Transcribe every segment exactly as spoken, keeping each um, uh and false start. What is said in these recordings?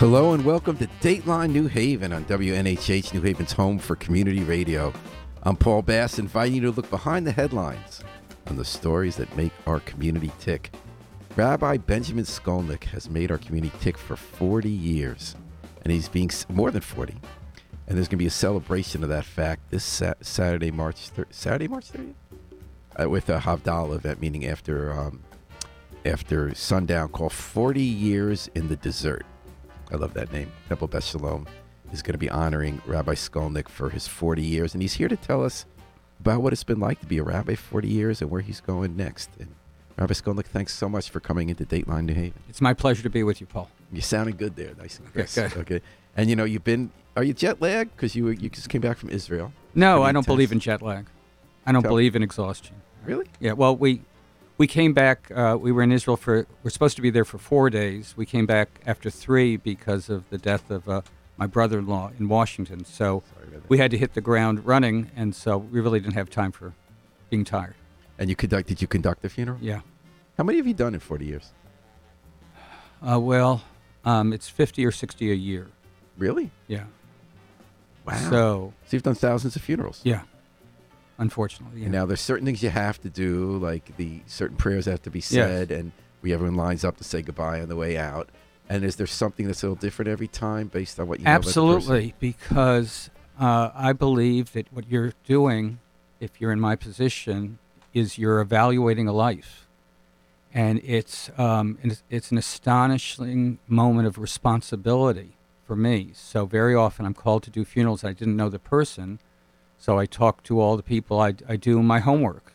Hello and welcome to Dateline New Haven on W N H H, New Haven's home for community radio. I'm Paul Bass, inviting you to look behind the headlines on the stories that make our community tick. Rabbi Benjamin Skolnick has made our community tick for forty years, and he's being more than forty. And there's going to be a celebration of that fact this sa- Saturday, March thir- Saturday, March thirtieth, uh, with a Havdalah event, meaning after um, after sundown, called forty Years in the Desert. I love that name. Temple Beth Shalom is going to be honoring Rabbi Skolnick for his forty years, and he's here to tell us about what it's been like to be a rabbi forty years and where he's going next. And Rabbi Skolnick, thanks so much for coming into Dateline New Haven. It's my pleasure to be with you, Paul. You're sounding good there, nice and crisp. Okay, good. Okay, and you know you've been. Are you jet lagged? Because you you just came back from Israel. No, Pretty I don't intense. believe in jet lag. I don't Tell- believe in exhaustion. Really? Yeah. Well, we we came back. Uh, we were in Israel for. We're supposed to be there for four days. We came back after three because of the death of uh, my brother-in-law in Washington. So Sorry about that. we had to hit the ground running, and so we really didn't have time for being tired. And you conduct? Did you conduct the funeral? Yeah. How many have you done in forty years? Uh, well, um, it's fifty or sixty a year. Really? Yeah. Wow. So So you've done thousands of funerals. yeah. Unfortunately. Yeah. And now there's certain things you have to do, like the certain prayers have to be said, and we everyone lines up to say goodbye on the way out. And is there something that's a little different every time based on what you know about the person? Absolutely, because uh, I believe that what you're doing, if you're in my position, is you're evaluating a life, and it's um, and it's, it's an astonishing moment of responsibility for me. So very often I'm called to do funerals. I didn't know the person, so I talk to all the people. I, I do my homework.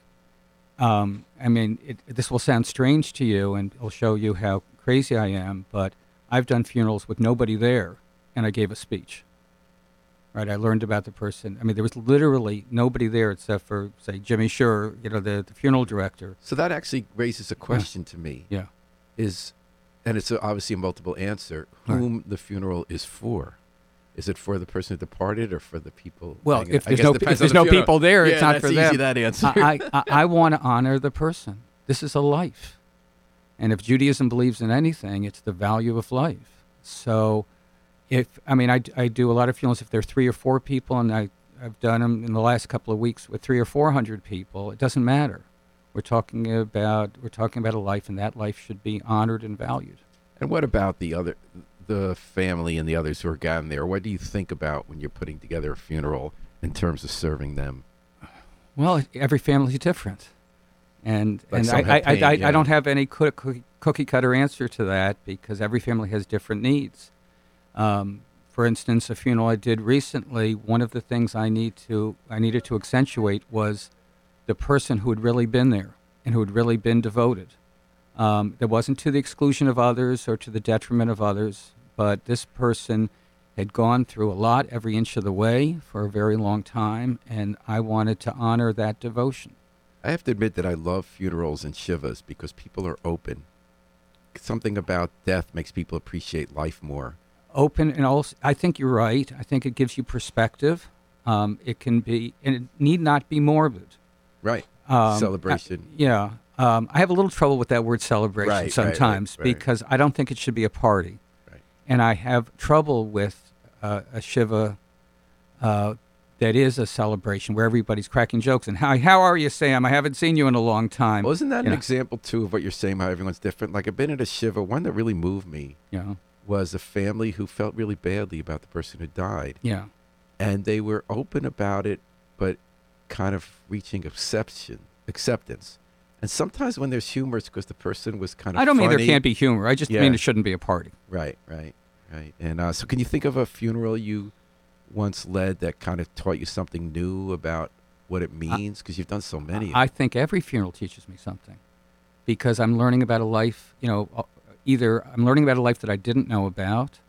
Um, I mean, it, this will sound strange to you, and it'll show you how crazy I am, but I've done funerals with nobody there, and I gave a speech. Right, I learned about the person. I mean, there was literally nobody there except for, say, Jimmy Schur, you know, the, the funeral director. So that actually raises a question to me. Yeah. Is, and it's a, obviously a multiple answer, Right. whom the funeral is for. Is it for the person who departed or for the people? Well, hanging- if I there's guess no it depends if there's on the no funeral. people there, Yeah, it's not that's for easy, them. that answer. I I, I want to honor the person. This is a life, and if Judaism believes in anything, it's the value of life. So, if I mean, I, I do a lot of funerals. If there are three or four people, and I I've done them in the last couple of weeks with three or four hundred people, it doesn't matter. We're talking about we're talking about a life, and that life should be honored and valued. And what about the other, the family and the others who are gathered there? What do you think about when you're putting together a funeral in terms of serving them? Well, every family is different, and Like and some I have I, pain, I, yeah. I don't have any cookie, cookie cutter answer to that because every family has different needs. Um, for instance, a funeral I did recently, one of the things I need to I needed to accentuate was the person who had really been there and who had really been devoted. Um, that wasn't to the exclusion of others or to the detriment of others, but this person had gone through a lot every inch of the way for a very long time, and I wanted to honor that devotion. I have to admit that I love funerals and shivas because people are open. Something about death makes people appreciate life more. Open and also, I think you're right. I think it gives you perspective. Um, it can be, and it need not be morbid. Right. Um, Celebration. I- yeah. Um, I have a little trouble with that word celebration Right, right, sometimes right, right. because I don't think it should be a party. Right. And I have trouble with uh, a shiva uh, that is a celebration where everybody's cracking jokes and, hi, how are you, Sam? I haven't seen you in a long time. Well, isn't that you an know, example, too, of what you're saying, how everyone's different? Like, I've been at a shiva. One that really moved me you know, was a family who felt really badly about the person who died. yeah. And they were open about it, but kind of reaching acceptance. acceptance. And sometimes when there's humor, it's because the person was kind of I don't mean funny. there can't be humor. I just Yeah. mean it shouldn't be a party. Right, right, right. And uh, so can you think of a funeral you once led that kind of taught you something new about what it means? Because you've done so many. I think every funeral teaches me something because I'm learning about a life, you know, uh, either I'm learning about a life that I didn't know about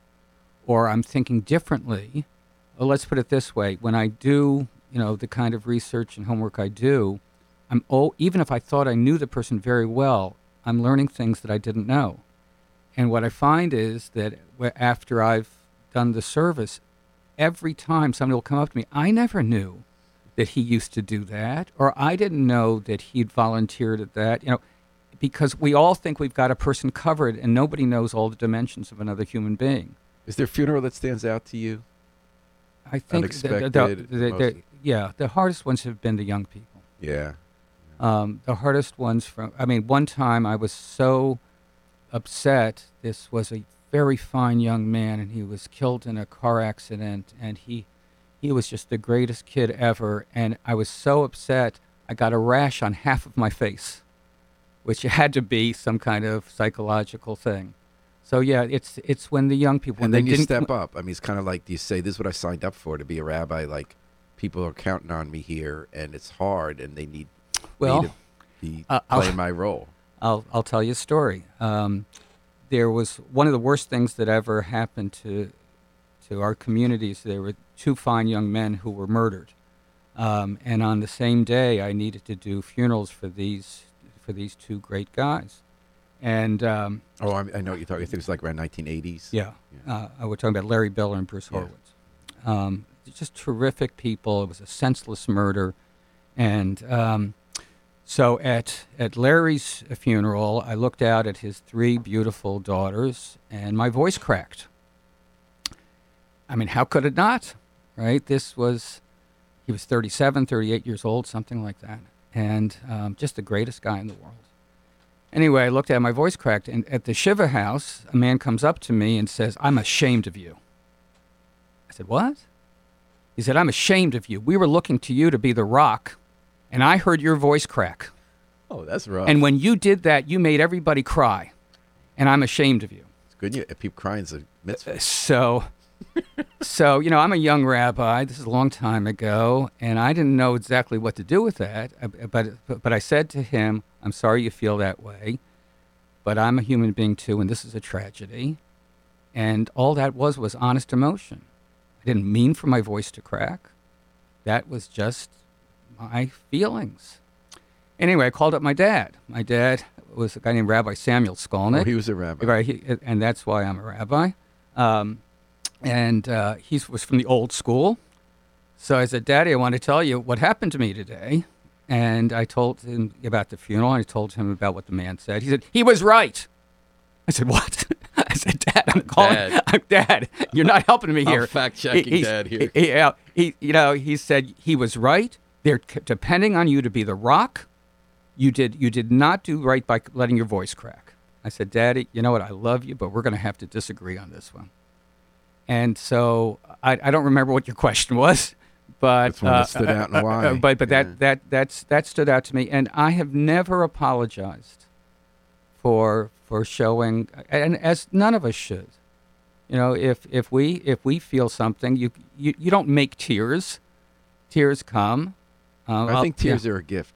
or I'm thinking differently. Well, let's put it this way. When I do, you know, the kind of research and homework I do, I'm oh, even if I thought I knew the person very well, I'm learning things that I didn't know. And what I find is that wh- after I've done the service, every time somebody will come up to me, I never knew that he used to do that, or I didn't know that he'd volunteered at that, you know, because we all think we've got a person covered and nobody knows all the dimensions of another human being. Is there a funeral that stands out to you? I think Unexpected. the, the, the, the, most- the, yeah, the hardest ones have been the young people. Yeah. Um, the hardest ones from, I mean, one time I was so upset. This was a very fine young man, and he was killed in a car accident, and he, he was just the greatest kid ever. And I was so upset, I got a rash on half of my face, which had to be some kind of psychological thing. So yeah, it's it's when the young people, when And they then you didn't step com- up. I mean, it's kind of like, do you say, this is what I signed up for, to be a rabbi? Like, people are counting on me here, and it's hard, and they need Well, me to be uh, I'll- playing my role. I'll I'll tell you a story. Um, there was one of the worst things that ever happened to to our communities. There were two fine young men who were murdered, um, and on the same day, I needed to do funerals for these for these two great guys. And um, Oh, I, I know what you're talking. I think it was like around nineteen eighties. yeah, Yeah. uh, we're talking about Larry Biller and Bruce Yeah. Horowitz. Um, just terrific people. It was a senseless murder, and um, so at at Larry's funeral, I looked out at his three beautiful daughters, and my voice cracked. I mean, how could it not? Right? This was, he was thirty-seven, thirty-eight years old, something like that, and um, just the greatest guy in the world. Anyway, I looked at it, my voice cracked, and at the Shiva house, a man comes up to me and says, "I'm ashamed of you." I said, "What?" He said, "I'm ashamed of you. We were looking to you to be the rock, and I heard your voice crack. Oh, that's rough. And when you did that, you made everybody cry, and I'm ashamed of you." It's good. You, if people crying is a mitzvah. So, so you know, I'm a young rabbi. This is a long time ago, and I didn't know exactly what to do with that. uh, But but, but I said to him, "I'm sorry you feel that way, but I'm a human being too, and this is a tragedy." And all that was was honest emotion. I didn't mean for my voice to crack. That was just my feelings. Anyway, I called up my dad. My dad was a guy named Rabbi Samuel Skolnick. Oh, he was a rabbi. Right, he, and that's why I'm a rabbi. Um, and uh, he was from the old school. So I said, "Daddy, I want to tell you what happened to me today." And I told him about the funeral, and I told him about what the man said. He said, "He was right." I said, "What?" I said, "Dad, I'm calling. Dad. I'm Dad, you're not helping me here." I'm fact-checking He- he's- Dad here. He, yeah, he, you know, he said he was right. They're c- depending on you to be the rock. You did you did not do right by letting your voice crack. I said, "Daddy, you know what? I love you, but we're going to have to disagree on this one." And so I, I don't remember what your question was, but That's one that stood out and why. but but Yeah. that that that's that stood out to me, and I have never apologized for for showing, and as none of us should. You know, if if we if we feel something, you you, you don't make tears. Tears come. Uh, I I'll- think tears are a gift.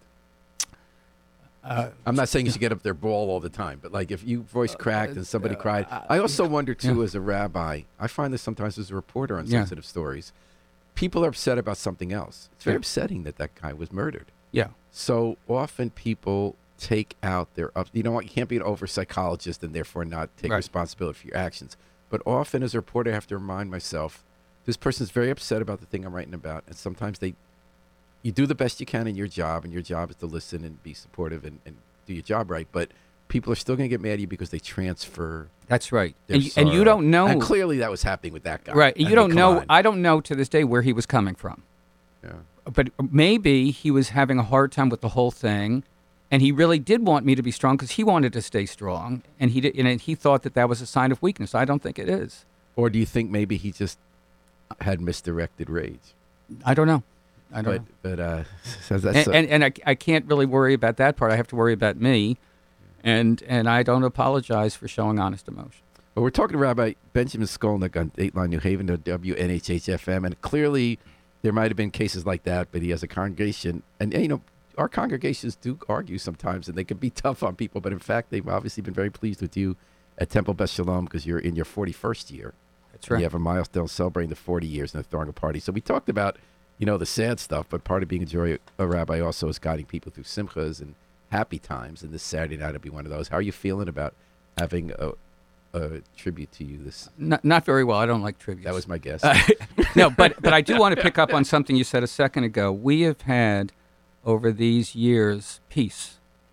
Uh, I'm not saying you should get up there bawl all the time, but like if you voice cracked and somebody cried. I also wonder too, yeah. as a rabbi, I find this sometimes as a reporter on Yeah. sensitive stories, people are upset about something else. It's very Yeah. upsetting that that guy was murdered. yeah. So often people take out their up. You know what? You can't be an over psychologist and therefore not take Right. responsibility for your actions. But often as a reporter, I have to remind myself, this person's very upset about the thing I'm writing about, and sometimes they, you do the best you can in your job, and your job is to listen and be supportive and, and do your job right. But people are still going to get mad at you because they transfer That's right. their And, you- and you sorrow. don't know. And clearly that was happening with that guy. Right. I You mean, don't come know. on. I don't know to this day where he was coming from. Yeah. But maybe he was having a hard time with the whole thing, and he really did want me to be strong because he wanted to stay strong, and he did, and he thought that that was a sign of weakness. I don't think it is. Or do you think maybe he just had misdirected rage? I don't know. I don't know. But but uh, so that's And, and, and I, I can't really worry about that part. I have to worry about me, and and I don't apologize for showing honest emotion. Well, we're talking to Rabbi Benjamin Skolnick on Dateline New Haven, W N H H F M, and clearly there might have been cases like that, but he has a congregation, and, and you know, our congregations do argue sometimes, and they can be tough on people, but in fact, they've obviously been very pleased with you at Temple Beth Shalom because you're in your forty-first year. That's And right. you have a milestone celebrating the forty years and throwing a party. So we talked about, you know, the sad stuff, but part of being a, joy, a rabbi also is guiding people through simchas and happy times, and this Saturday night will be one of those. How are you feeling about having a, a tribute to you this? Not, not very well. I don't like tributes. That was my guess. Uh, no, but but I do want to pick up on something you said a second ago. We have had over these years peace.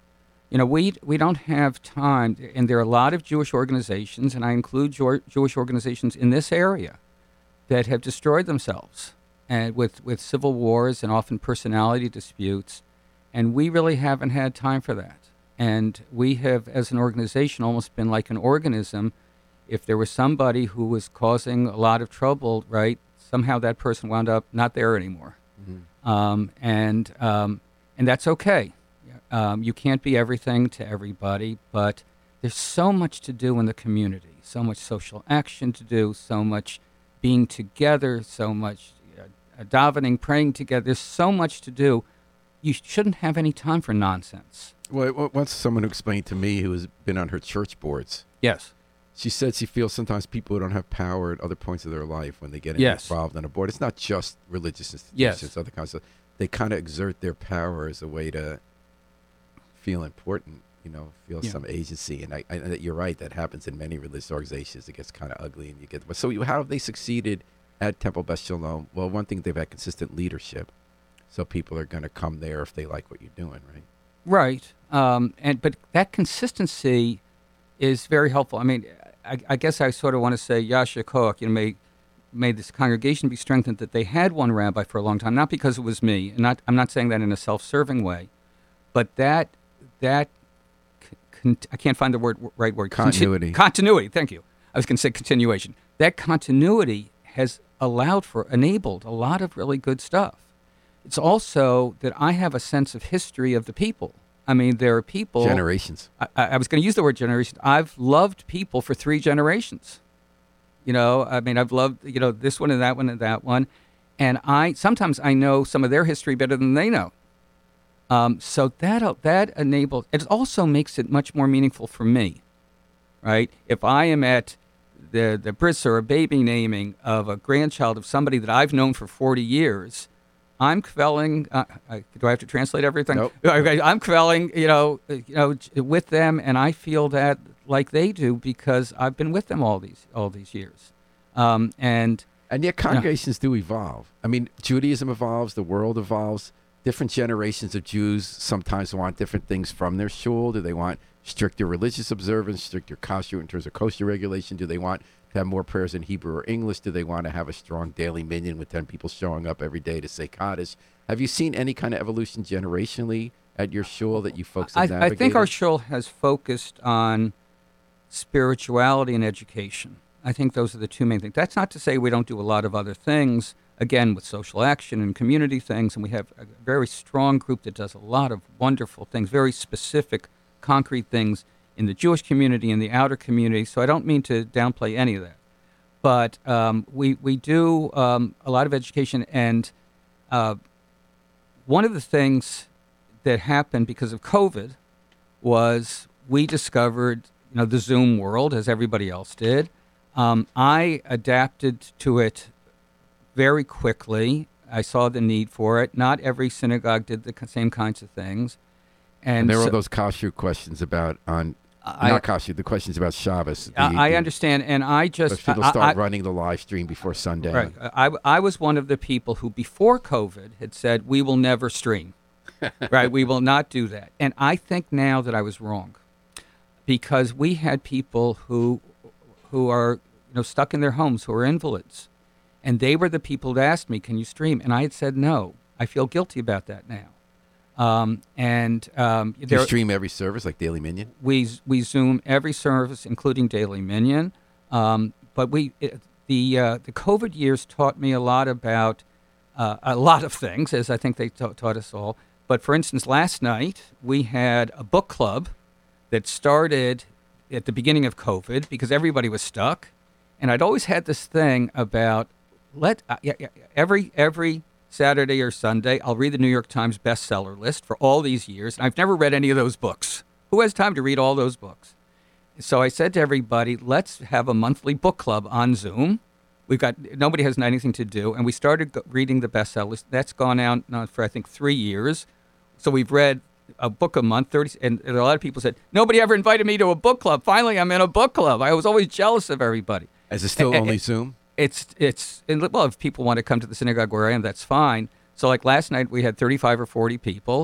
You know, we we don't have time, and there are a lot of Jewish organizations, and I include Jew- Jewish organizations in this area, that have destroyed themselves, and with, with civil wars and often personality disputes, and we really haven't had time for that. And we have, as an organization, almost been like an organism. If there was somebody who was causing a lot of trouble, right, somehow that person wound up not there anymore. Mm-hmm. Um, and um, and that's okay. Um, you can't be everything to everybody, but there's so much to do in the community, so much social action to do, so much being together, so much uh, davening, praying together. There's so much to do. You shouldn't have any time for nonsense. Well, once someone who explained to me who has been on her church boards. Yes. She said she feels sometimes people who don't have power at other points of their life when they get yes. involved on a board. It's not just religious institutions, yes. other kinds of. They kind of exert their power as a way to feel important, you know, feel yeah. some agency. And I, I, you're right, that happens in many religious organizations. It gets kind of ugly, and you get. So you, how have they succeeded at Temple Beth Shalom? Well, one thing, they've had consistent leadership, so people are going to come there if they like what you're doing, right? Right. Um, and but that consistency is very helpful. I mean, I, I guess I sort of want to say, Yasha Koach, you know, may may this congregation be strengthened that they had one rabbi for a long time, not because it was me, and not I'm not saying that in a self-serving way, but that that con- I can't find the word right word continuity. Conti- continuity. Thank you. I was going to say continuation. That continuity has allowed for enabled a lot of really good stuff. It's also that I have a sense of history of the people. I mean, there are people... Generations. I, I was going to use the word generation. I've loved people for three generations. You know, I mean, I've loved, you know, this one and that one and that one. And I sometimes I know some of their history better than they know. Um, so that that enables... It also makes it much more meaningful for me, right? If I am at the, the bris or a baby naming of a grandchild of somebody that I've known for forty years... I'm kvelling. Uh, I, do I have to translate everything? Nope. I'm kvelling, you know, you know, with them, and I feel that like they do because I've been with them all these all these years. Um, and and yet congregations you know, do evolve. I mean, Judaism evolves, the world evolves. Different generations of Jews sometimes want different things from their shul. Do they want stricter religious observance, stricter kosher in terms of kosher regulation? Do they want to have more prayers in Hebrew or English? Do they want to have a strong daily minyan with ten people showing up every day to say Kaddish? Have you seen any kind of evolution generationally at your shul that you folks have I, navigated? I think our shul has focused on spirituality and education. I think those are the two main things. That's not to say we don't do a lot of other things, again, with social action and community things, and we have a very strong group that does a lot of wonderful things, very specific, concrete things in the Jewish community, in the outer community, so I don't mean to downplay any of that. But um, we, we do um, a lot of education, and uh, one of the things that happened because of COVID was we discovered, you know, the Zoom world, as everybody else did. Um, I adapted to it very quickly. I saw the need for it. Not every synagogue did the same kinds of things. And, and there so, were those kashrut questions about on I, not kashrut, the questions about Shabbos. The, I the, understand, and I just people I, start I, running the live stream before sundown. Right. I, I was one of the people who, before COVID, had said we will never stream. Right. We will not do that. And I think now that I was wrong, because we had people who who are you know stuck in their homes, who are invalids, and they were the people that asked me, "Can you stream?" And I had said no. I feel guilty about that now. Um, and um, Do you stream every service like Daily Minyan? We we Zoom every service, including Daily Minyan. Um, but we it, the uh, the COVID years taught me a lot about uh, a lot of things, as I think they ta- taught us all. But for instance, last night we had a book club that started at the beginning of COVID because everybody was stuck, and I'd always had this thing about let uh, every every. Saturday or Sunday, I'll read the New York Times bestseller list for all these years. And I've never read any of those books. Who has time to read all those books? So I said to everybody, let's have a monthly book club on Zoom. We've got, nobody has anything to do. And we started go- reading the bestseller list. That's gone out now for, I think, three years. So we've read a book a month, thirty, and, and a lot of people said, nobody ever invited me to a book club. Finally, I'm in a book club. I was always jealous of everybody. Is it still and, only and, Zoom? It's, it's and, well, if people want to come to the synagogue where I am, that's fine. So like last night, we had thirty-five or forty people,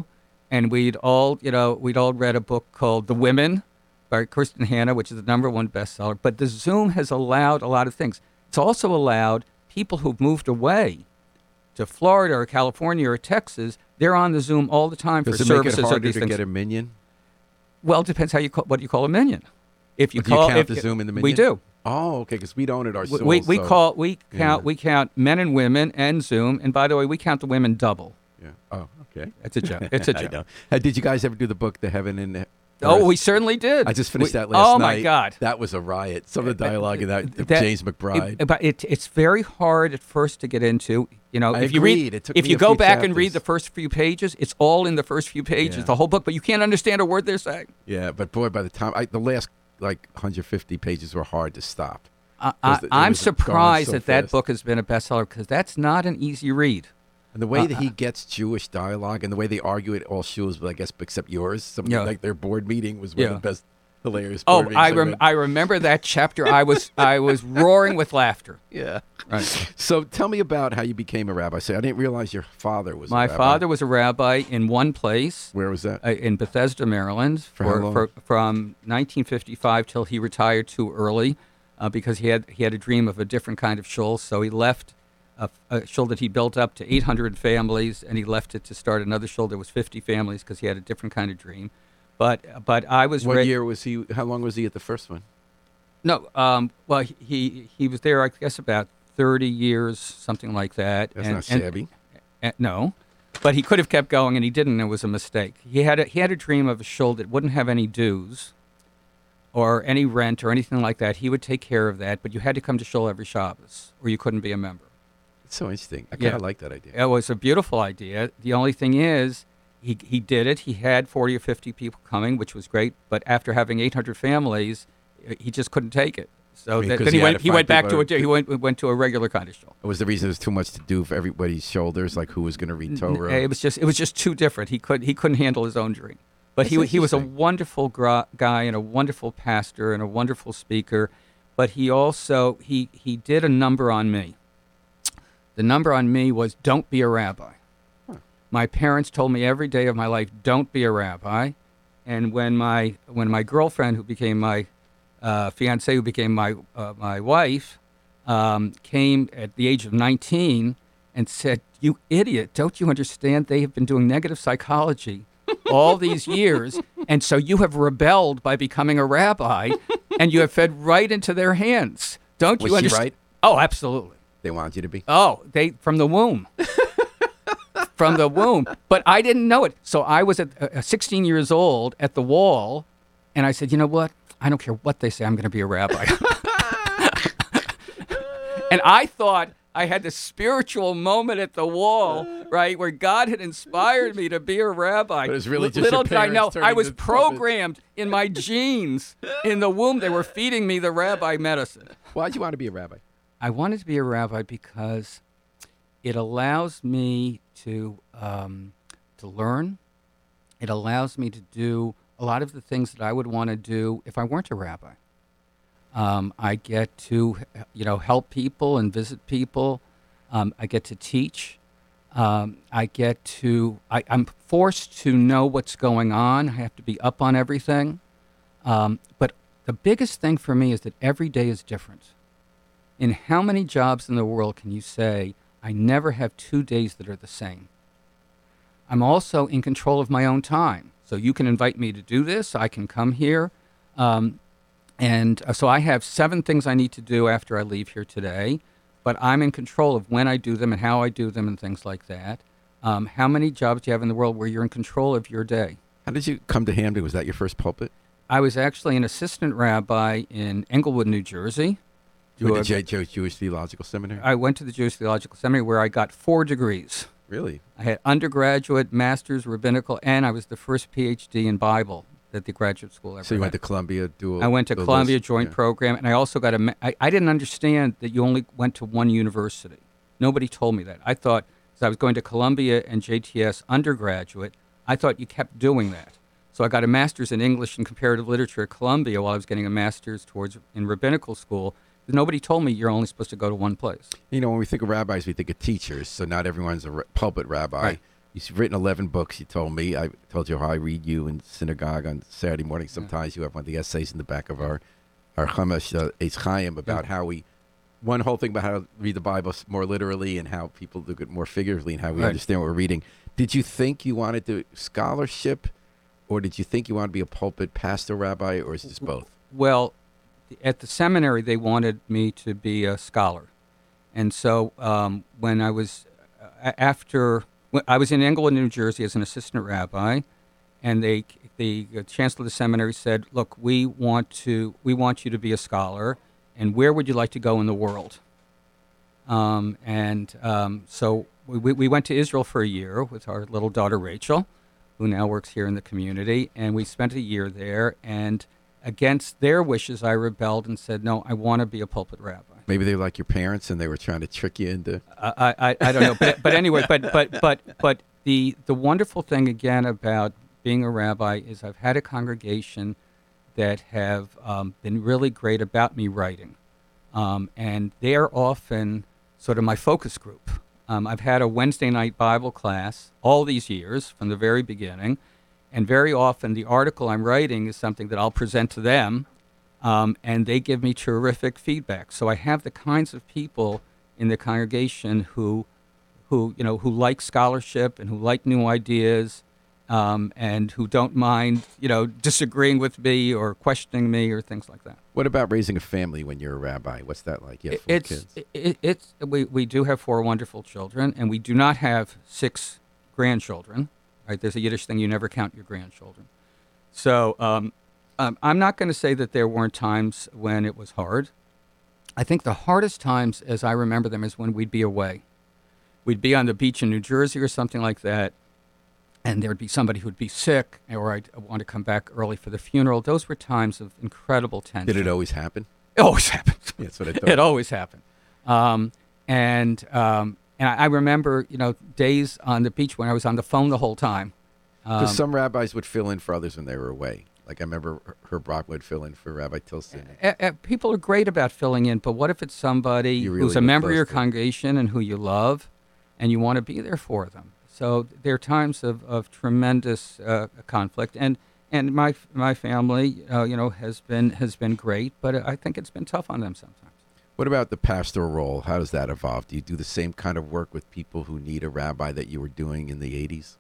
and we'd all, you know, we'd all read a book called The Women by Kirsten Hanna, which is the number one bestseller. But the Zoom has allowed a lot of things. It's also allowed people who've moved away to Florida or California or Texas. They're on the Zoom all the time for Does it services make it of harder these to things. get a minion? Well, it depends how you call, what you call a minion. If you Do you call, count if, the Zoom in the we minion? do. Oh, okay, because we don't at our We school. we, we so- call we count Yeah. we count men and women and Zoom. And by the way, we count the women double. Yeah. Oh, okay. It's a joke. It's a I joke. know. Uh, did you guys ever do the book, The Heaven and the Oh, Earth? we certainly did. I just finished We- that last oh, night. my God. That was a riot. Some of the dialogue in that, That- James McBride. It, but it, it's very hard at first to get into. You know, I if you agreed. read, It took if me you a go few back and read chapters. the first few pages, it's all in the first few pages, Yeah. the whole book. But you can't understand a word they're saying. Yeah, but boy, by the time I, the last like one hundred fifty pages were hard to stop. I, 'Cause I, it I'm was going surprised so that that fast. book has been a bestseller because that's not an easy read. And the way Uh, that he gets Jewish dialogue and the way they argue at all shuls, but I guess except yours, some Yeah. like their board meeting was one Yeah. of the best, hilarious. Oh, board I meetings I've rem- been- I remember that chapter. I was I was roaring with laughter. yeah. Right. So tell me about how you became a rabbi. Say, I didn't realize your father was. My a rabbi. father was a rabbi in one place. Where was that? uh, in Bethesda, Maryland, For how long? for, from nineteen fifty-five till he retired too early, uh, because he had he had a dream of a different kind of shul. So he left a, a shul that he built up to eight hundred families, and he left it to start another shul that was fifty families because he had a different kind of dream. But but I was What ra- year was he? How long was he at the first one? no um, well he, he he was there I guess about thirty years, something like that. That's and, not and- shabby. Uh, no, but he could have kept going, and he didn't. It was a mistake. He had a, he had a dream of a shul that wouldn't have any dues, or any rent, or anything like that. He would take care of that, but you had to come to shul every Shabbos, or you couldn't be a member. It's so interesting. I Yeah. kind of like that idea. It was a beautiful idea. The only thing is, he he did it. He had forty or fifty people coming, which was great. But after having eight hundred families, uh, he just couldn't take it. So I mean, that- 'cause then he he had went to he find went back people to a he went went to a regular kind of shul. It was the reason there was too much to do for everybody's shoulders, like who was going to read Torah. It was just it was just too different. He could he couldn't handle his own dream. But That's he he was a interesting. wonderful gra- guy and a wonderful pastor and a wonderful speaker. But he also he he did a number on me. The number on me was don't be a rabbi. Huh. My parents told me every day of my life, don't be a rabbi. And when my when my girlfriend, who became my uh, fiance, who became my uh, my wife, um, came at the age of nineteen and said, "You idiot! Don't you understand? They have been doing negative psychology all these years, and so you have rebelled by becoming a rabbi, and you have fed right into their hands. Don't Was you she understand?" right? Oh, absolutely. They wanted you to be. Oh, they from the womb. From the womb. But I didn't know it. So I was at uh, sixteen years old at the wall, and I said, "You know what? I don't care what they say. I'm going to be a rabbi." And I thought I had this spiritual moment at the wall, right, where God had inspired me to be a rabbi. But it was really L- just Little your did I know, parents I turning was the puppet. programmed in my genes in the womb. They were feeding me the rabbi medicine. Why'd you want to be a rabbi? I wanted to be a rabbi because it allows me to um, to learn. It allows me to do a lot of the things that I would want to do if I weren't a rabbi. Um, I get to, you know, help people and visit people. Um, I get to teach. Um, I get to. I, I'm forced to know what's going on. I have to be up on everything. Um, but the biggest thing for me is that every day is different. In how many jobs in the world can you say, I never have two days that are the same? I'm also in control of my own time. So you can invite me to do this. I can come here. Um, and uh, so I have seven things I need to do after I leave here today. But I'm in control of when I do them and how I do them and things like that. Um, how many jobs do you have in the world where you're in control of your day? How did you come to Hamden? Was that your first pulpit? I was actually an assistant rabbi in Englewood, New Jersey. You went to to a- J- Joe's Jewish Theological Seminary? I went to the Jewish Theological Seminary where I got four degrees. Really? I had undergraduate, master's, rabbinical, and I was the first P H D in Bible that the graduate school ever So you went to had. Columbia dual? I went to those- Columbia Joint yeah. Program, and I also got a. ma- I, I didn't understand that you only went to one university. Nobody told me that. I thought, because I was going to Columbia and J T S undergraduate, I thought you kept doing that. So I got a master's in English and comparative literature at Columbia while I was getting a master's towards in rabbinical school. Nobody told me you're only supposed to go to one place. You know, when we think of rabbis, we think of teachers. So not everyone's a ra- pulpit rabbi. Right. You've written eleven books, you told me. I told you how I read you in synagogue on Saturday morning. Sometimes yeah. you have one of the essays in the back of our, our Chumash uh, Eitz Chaim about yeah. how we, one whole thing about how to read the Bible more literally and how people look at it more figuratively and how we right. understand what we're reading. Did you think you wanted to scholarship, or did you think you wanted to be a pulpit pastor, rabbi, or is it just both? Well, at the seminary, they wanted me to be a scholar. And so um, when I was, uh, after, when I was in Englewood, New Jersey as an assistant rabbi, and they, the chancellor of the seminary said, look, we want to, we want you to be a scholar, and where would you like to go in the world? Um, and um, so we, we went to Israel for a year with our little daughter, Rachel, who now works here in the community, and we spent a year there, and against their wishes, I rebelled and said, no, I want to be a pulpit rabbi. Maybe they were like your parents and they were trying to trick you into... Uh, I, I I don't know, but but anyway, but but but but the the wonderful thing again about being a rabbi is I've had a congregation that have um, been really great about me writing, um, and they are often sort of my focus group. Um, I've had a Wednesday night Bible class all these years from the very beginning, and very often the article I'm writing is something that I'll present to them. Um, and they give me terrific feedback. So I have the kinds of people in the congregation who, who you know, who like scholarship and who like new ideas, um, and who don't mind, you know, disagreeing with me or questioning me or things like that. What about raising a family when you're a rabbi? What's that like? You have four it's, kids. It, it's we we do have four wonderful children, and we do not have six grandchildren. Right? There's a Yiddish thing: you never count your grandchildren. So. Um, Um, I'm not going to say that there weren't times when it was hard. I think the hardest times, as I remember them, is when we'd be away. We'd be on the beach in New Jersey or something like that, and there'd be somebody who'd be sick, or I'd want to come back early for the funeral. Those were times of incredible tension. Did it always happen? It always happened. Yeah, that's what I thought. It always happened. Um, and um, and I, I remember, you know, days on the beach when I was on the phone the whole time. Because Um, some rabbis would fill in for others when they were away. Like I remember Herb Brock would fill in for Rabbi Tilson. Uh, uh, people are great about filling in, but what if it's somebody You really who's a get member of close your to. congregation and who you love, and you want to be there for them? So there are times of, of tremendous uh, conflict, and and my my family, uh, you know, has been has been great, but I think it's been tough on them sometimes. What about the pastoral role? How does that evolve? Do you do the same kind of work with people who need a rabbi that you were doing in the eighties?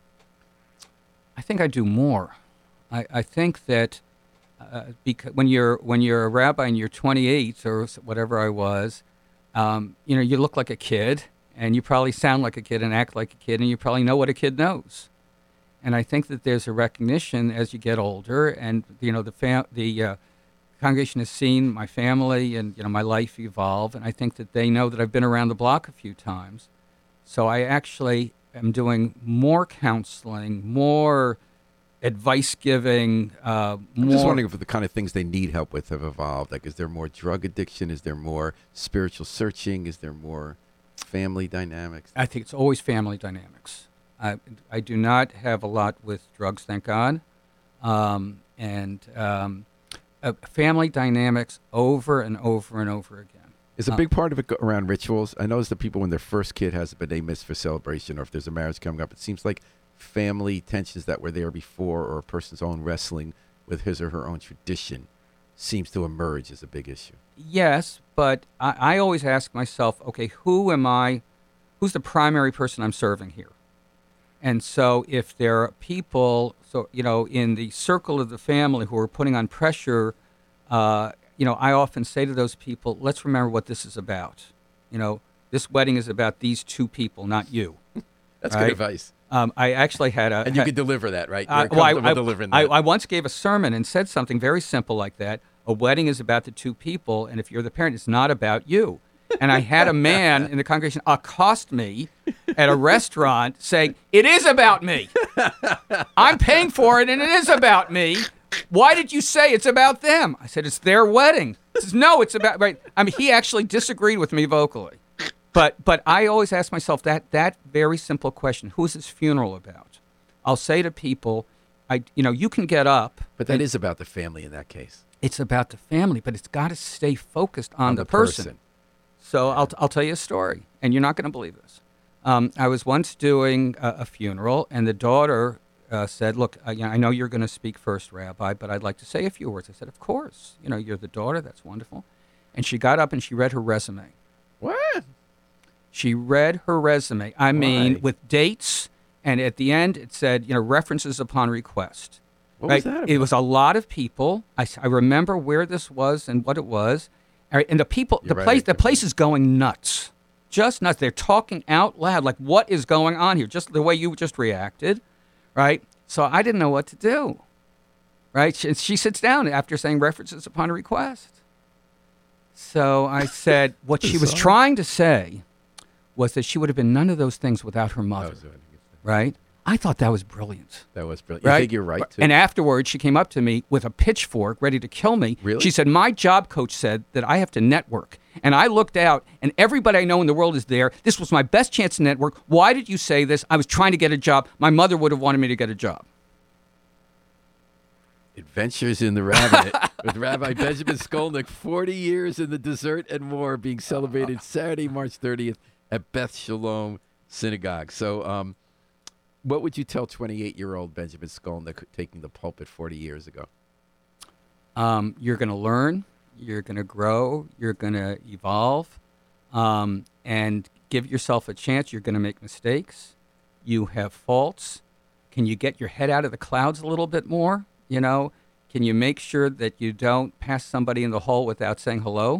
I think I do more. I, I think that uh, because when you're when you're a rabbi and you're twenty-eight or whatever I was, um, you know, you look like a kid, and you probably sound like a kid and act like a kid, and you probably know what a kid knows. And I think that there's a recognition as you get older, and you know, the fam- the uh, congregation has seen my family and you know my life evolve, and I think that they know that I've been around the block a few times. So I actually am doing more counseling, more advice giving. Uh, I'm more just wondering if the kind of things they need help with have evolved. Like, is there more drug addiction? Is there more spiritual searching? Is there more family dynamics? I think it's always family dynamics. I, I do not have a lot with drugs, thank God. Um, and um, uh, family dynamics over and over and over again. Is a big part of it go- around rituals? I notice that people, when their first kid has a B'nai Mitzvah celebration, or if there's a marriage coming up, it seems like family tensions that were there before, or a person's own wrestling with his or her own tradition, seems to emerge as a big issue. Yes, but I, I always ask myself, okay, who am I, who's the primary person I'm serving here? And so if there are people, so you know, in the circle of the family who are putting on pressure, uh, you know, I often say to those people, let's remember what this is about. You know, this wedding is about these two people, not you. That's right? good advice. Um, I actually had a... And you had, could deliver that, right? You're Uh, well, I, comfortable I, delivering I, that. I once gave a sermon and said something very simple like that. A wedding is about the two people, and if you're the parent, it's not about you. And I had a man in the congregation accost me at a restaurant saying, it is about me. I'm paying for it, and it is about me. Why did you say it's about them? I said, it's their wedding. He says, no, it's about... Right. I mean, he actually disagreed with me vocally. But but I always ask myself that that very simple question: who is this funeral about? I'll say to people, I you know you can get up, but that is about the family in that case. It's about the family, but it's got to stay focused on, On the, the person. person. So I'll I'll tell you a story, and you're not going to believe this. Um, I was once doing a, a funeral, and the daughter uh, said, "Look, uh, you know, I know you're going to speak first, Rabbi, but I'd like to say a few words." I said, "Of course. You know, you're the daughter. That's wonderful." And she got up and she read her resume. What? She read her resume. I mean, Why? with dates, and at the end it said, you know, references upon request. What right? was that It about? was a lot of people. I, s- I remember where this was and what it was. All right, and the people, You're the right, place, I the couldn't place is going nuts, just nuts. They're talking out loud, like, what is going on here? Just the way you just reacted, right? So I didn't know what to do, right? She, she sits down after saying references upon request. So I said, what she was Bizarre. trying to say was that she would have been none of those things without her That mother, was, that right? I thought that was brilliant. was brilliant. You Right? think you're right, too? And afterwards, she came up to me with a pitchfork ready to kill me. Really? She said, my job coach said that I have to network. And I looked out, and everybody I know in the world is there. This was my best chance to network. Why did you say this? I was trying to get a job. My mother would have wanted me to get a job. Adventures in the Rabbinate with Rabbi Benjamin Skolnick, forty years in the dessert and more, being celebrated Saturday, March thirtieth at Beth Shalom Synagogue. So um, what would you tell twenty-eight-year-old Benjamin Skolnick taking the pulpit forty years ago? Um, you're going to learn. You're going to grow. You're going to evolve. Um, and give yourself a chance. You're going to make mistakes. You have faults. Can you get your head out of the clouds a little bit more? You know, can you make sure that you don't pass somebody in the hall without saying hello?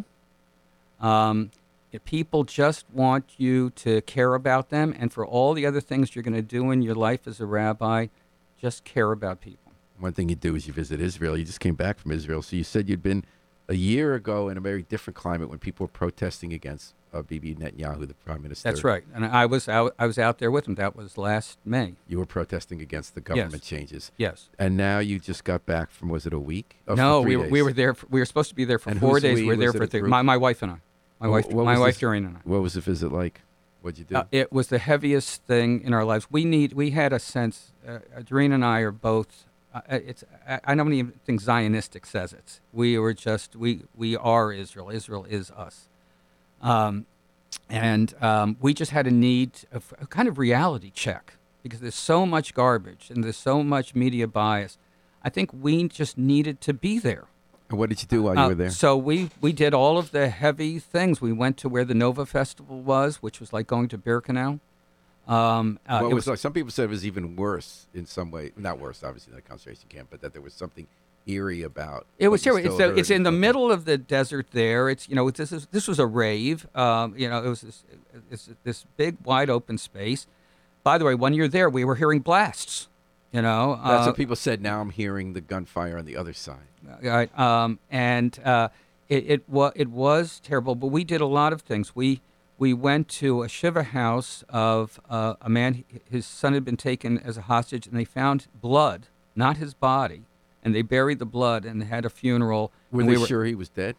Um, if people just want you to care about them, and for all the other things you're going to do in your life as a rabbi, just care about people. One thing you do is you visit Israel. You just came back from Israel. So you said you'd been a year ago in a very different climate when people were protesting against uh, Bibi Netanyahu, the prime minister. That's right. And I was out, I was out there with them. That was last May. You were protesting against the government Yes. changes. Yes. And now you just got back from, was it a week? Oh, for no, three we were, days. we were there. For, we were supposed to be there for And four who's days. we? We were there Was it for a three. group? My, my wife and I. My Wh- wife, what my was wife this- Doreen and I. What was the visit like? What'd you do? Uh, it was the heaviest thing in our lives. We need. We had a sense. Uh, Doreen and I are both. Uh, it's. I, I don't even think Zionistic says it. We were just. We we are Israel. Israel is us. Um, and um, we just had a need of a kind of reality check because there's so much garbage and there's so much media bias. I think we just needed to be there. And what did you do while you Uh, were there? So we, we did all of the heavy things. We went to where the Nova Festival was, which was like going to Birkenau. Um, uh, What it was, like? Some people said it was even worse in some way. Not worse, obviously, than a concentration camp, but that there was something eerie about. It was what you here. It's, still the, heard it's in the from- middle of the desert there. It's you know this is this was a rave. Um, you know it was this, this this big wide open space. By the way, when you're there, we were hearing blasts. You know That's uh, what people said. Now I'm hearing the gunfire on the other side. Right. Um, and uh, it it, wa- it was terrible, but we did a lot of things. We we went to a shiva house of uh, a man. His son had been taken as a hostage, and they found blood, not his body, and they buried the blood and had a funeral. Were and they we were, sure he was dead?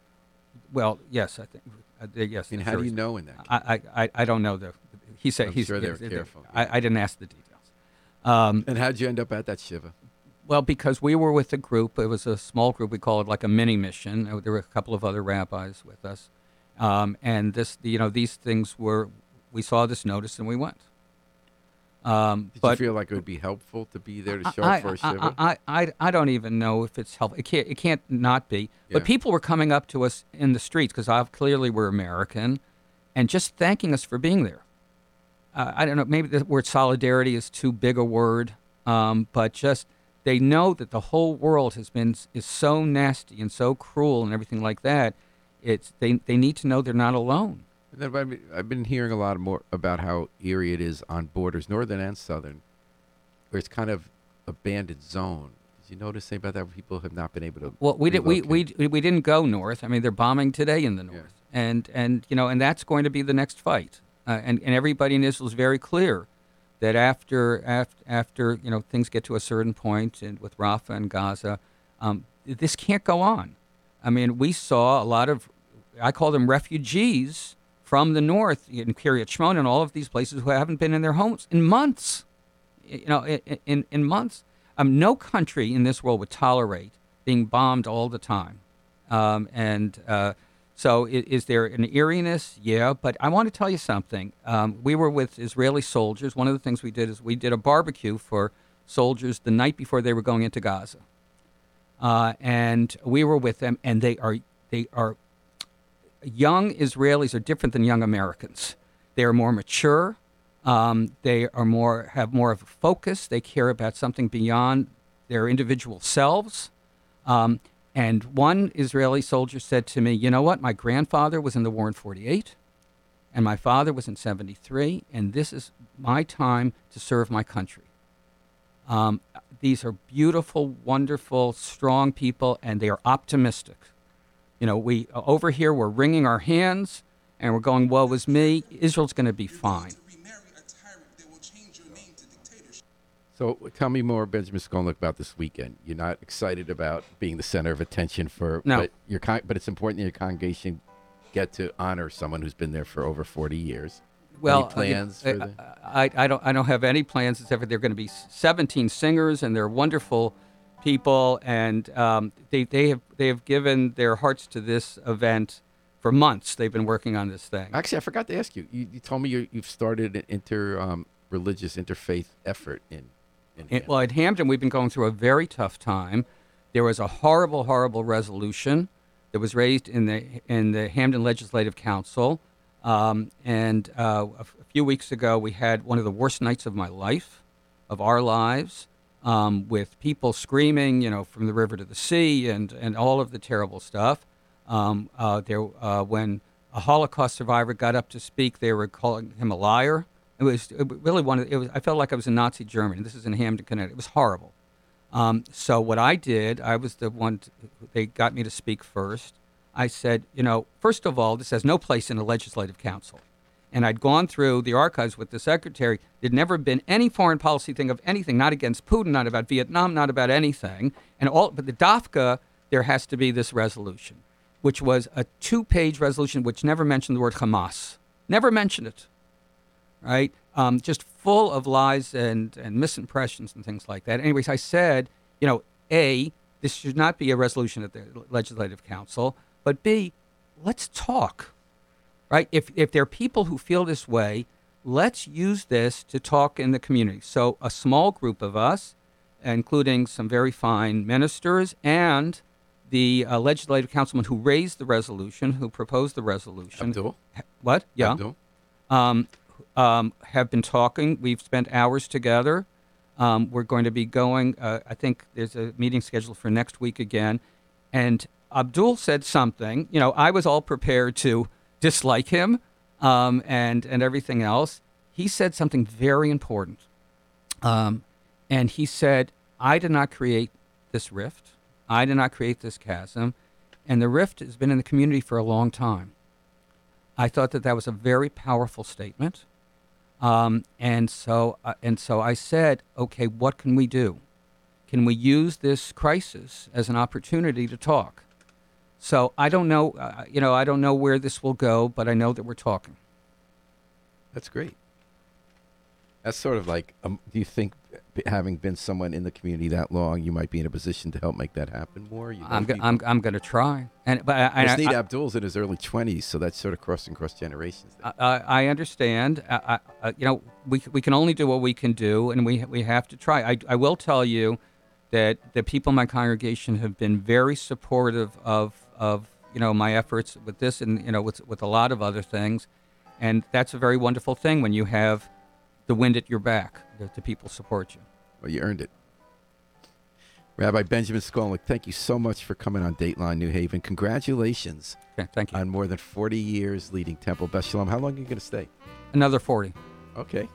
Well, yes, I think. Uh, they- yes. I mean, I'm how sure do you he's- know in that case? I, I, I I don't know the. He said I'm he's. sure they yes, were careful, I, yeah. I didn't ask the details. Um, And how'd you end up at that shiva? Well, because we were with a group. It was a small group. We call it like a mini mission. Uh, There were a couple of other rabbis with us, um, and this, you know, these things were. We saw this notice and we went. Um, Did but you feel like it would be helpful to be there to show I, up for a I, shiva? I, I, I don't even know if it's helpful. It can't. It can't not be. Yeah. But people were coming up to us in the streets because clearly we're American, and just thanking us for being there. Uh, I don't know. Maybe the word solidarity is too big a word, um, but just they know that the whole world has been is so nasty and so cruel and everything like that. It's they they need to know they're not alone. And then I've been, I've been hearing a lot more about how eerie it is on borders, northern and southern, where it's kind of abandoned zone. Did you notice anything about that? Where people have not been able to. Well, we did we, relocate? we we didn't go north. I mean, they're bombing today in the north, and and you know, and that's going to be the next fight. Uh, and and everybody in Israel is very clear that after after after you know things get to a certain point, and with Rafah and Gaza, um, this can't go on. I mean, we saw a lot of, I call them refugees from the north in Kiryat Shmona and all of these places who haven't been in their homes in months. You know, in in, in months. Um, no country in this world would tolerate being bombed all the time, um, and uh, So is, is there an eeriness? Yeah, but I want to tell you something. Um, we were with Israeli soldiers. One of the things we did is we did a barbecue for soldiers the night before they were going into Gaza. Uh, and we were with them, and they are they are young Israelis are different than young Americans. They are more mature. Um, they are more have more of a focus. They care about something beyond their individual selves. Um, and one Israeli soldier said to me, "You know what? My grandfather was in the war in forty-eight, and my father was in seventy-three, and this is my time to serve my country." Um, these are beautiful, wonderful, strong people, and they are optimistic. You know, we over here we're wringing our hands and we're going, "Woe is me! Israel's going to be fine." So tell me more, Benjamin Skolnick, about this weekend. You're not excited about being the center of attention for, no. but you're con- but it's important that your congregation get to honor someone who's been there for over forty years. Well, any plans? uh, for the- I, I don't I don't have any plans except for there are going to be seventeen singers, and they're wonderful people, and um, they they have they have given their hearts to this event for months. They've been working on this thing. Actually, I forgot to ask you. You, you told me you, you've started an inter um, religious interfaith effort in. in It, well, at Hampton, we've been going through a very tough time. There was a horrible, horrible resolution that was raised in the in the Hampton Legislative Council, um, and uh, a, f- a few weeks ago, we had one of the worst nights of my life, of our lives, um, with people screaming, you know, from the river to the sea, and and all of the terrible stuff. Um, uh, there, uh, when a Holocaust survivor got up to speak, they were calling him a liar. It was it really one of, it was. I felt like I was in Nazi Germany. This is in Hampton, Connecticut. It was horrible. Um, so what I did, I was the one. To, they got me to speak first. I said, you know, first of all, this has no place in a legislative council. And I'd gone through the archives with the secretary. There'd never been any foreign policy thing of anything, not against Putin, not about Vietnam, not about anything. And all, but the DAFCA, there has to be this resolution, which was a two-page resolution which never mentioned the word Hamas. Never mentioned it. Right? Um, just full of lies and, and misimpressions and things like that. Anyways, I said, you know, A, this should not be a resolution at the Legislative Council, but B, let's talk, right? If, if there are people who feel this way, let's use this to talk in the community. So a small group of us, including some very fine ministers and the uh, Legislative Councilman who raised the resolution, who proposed the resolution. Abdul? What? Yeah. Abdul? Um, Um, have been talking. We've spent hours together. Um, we're going to be going, uh, I think there's a meeting scheduled for next week again. And Abdul said something. You know, I was all prepared to dislike him um, and, and everything else. He said something very important. Um, and he said, I did not create this rift. I did not create this chasm. And the rift has been in the community for a long time. I thought that that was a very powerful statement. Um, and so uh, and so I said, okay, what can we do? Can we use this crisis as an opportunity to talk? So I don't know, uh, you know, I don't know where this will go, but I know that we're talking. That's great. That's sort of like, um, do you think having been someone in the community that long, you might be in a position to help make that happen more? You know I'm go- I'm I'm going to try. And but I, Sneed I, Abdul's in his early twenties, so that's sort of crossing cross generations. I, I, I understand. I, I, uh, you know, we we can only do what we can do, and we we have to try. I I will tell you that the people in my congregation have been very supportive of of you know my efforts with this, and you know with with a lot of other things, and that's a very wonderful thing when you have the wind at your back, that the people support you. Well, you earned it. Rabbi Benjamin Skolnick, thank you so much for coming on Dateline New Haven. Congratulations Okay, thank you. on more than forty years leading Temple Beth Shalom. How long are you going to stay? Another forty. Okay.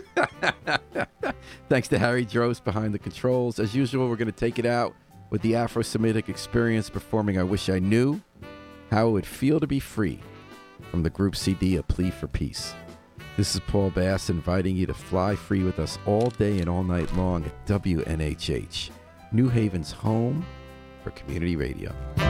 Thanks to Harry Drost behind the controls. As usual, we're going to take it out with the Afro-Semitic Experience performing I Wish I Knew How It Would Feel to Be Free from the group C D A Plea for Peace. This is Paul Bass inviting you to fly free with us all day and all night long at W N H H, New Haven's home for community radio.